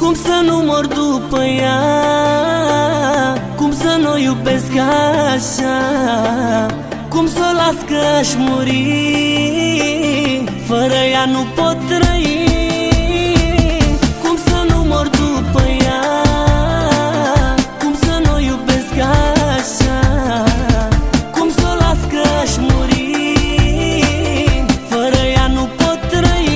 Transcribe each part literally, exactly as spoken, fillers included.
Cum să nu mor după ea? Cum să nu o iubesc așa? Cum să o las că aș muri? Fără ea nu pot trăi. Cum să nu mor după ea? Cum să nu o iubesc așa? Cum să o las că aș muri? Fără ea nu pot trăi.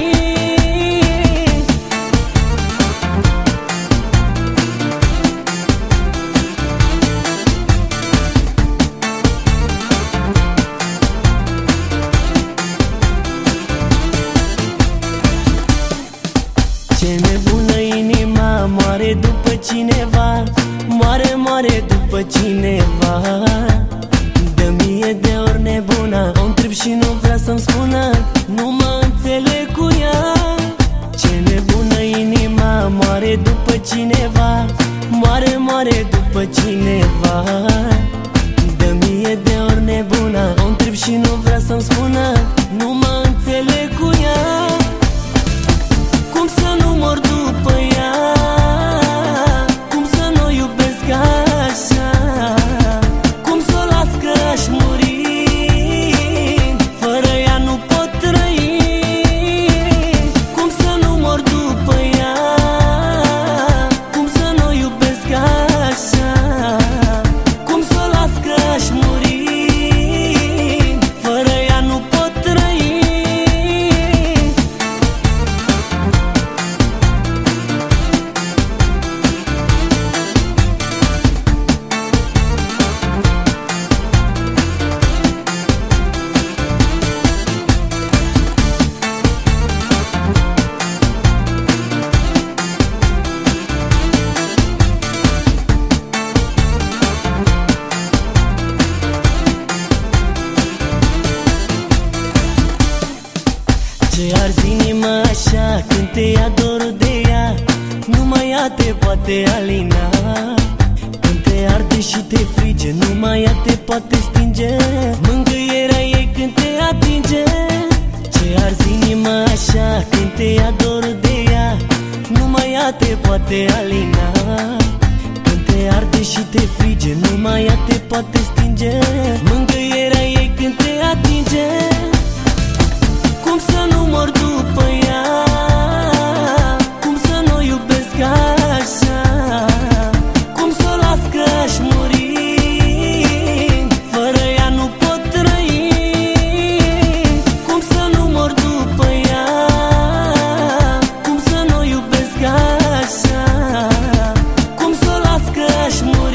Ce nebună inima, moare după cineva, moare, moare după cineva. Dă mie de ori nebuna, o întreb și nu vrea să-mi spună, nu mă înțeleg cu ea. Ce nebună inima, moare după cineva, moare, moare după cineva. Dă mie de ori nebuna, o întreb și nu vrea să-mi spună, nu mă înțeleg cu ea. Cum să nu mor după ea? Cum să nu o iubesc așa? Cum să o las că aș muri? Fără ea nu pot trăi. Cum să nu mor după ea? Cum să nu o iubesc așa? Cum să o las că aș muri? Fără ea nu pot trăi. Ce arzi inima așa când te ia dorul de ea, numai ea te poate alina. Când te arde și te frige, numai ea te poate stinge. Mângâierea ei când te atinge. Ce arzi inima așa când te ia dorul de ea, numai ea te poate alina. Când te arde și te frige, numai ea te poate stinge. Mângâierea ei când te atinge. Cum să nu mor după ea? Cum să nu o iubesc așa? Cum să o las că aș muri? Fără ea nu pot trăi. Cum să nu mor după ea? Cum să nu o iubesc așa? Cum să o las că aș muri?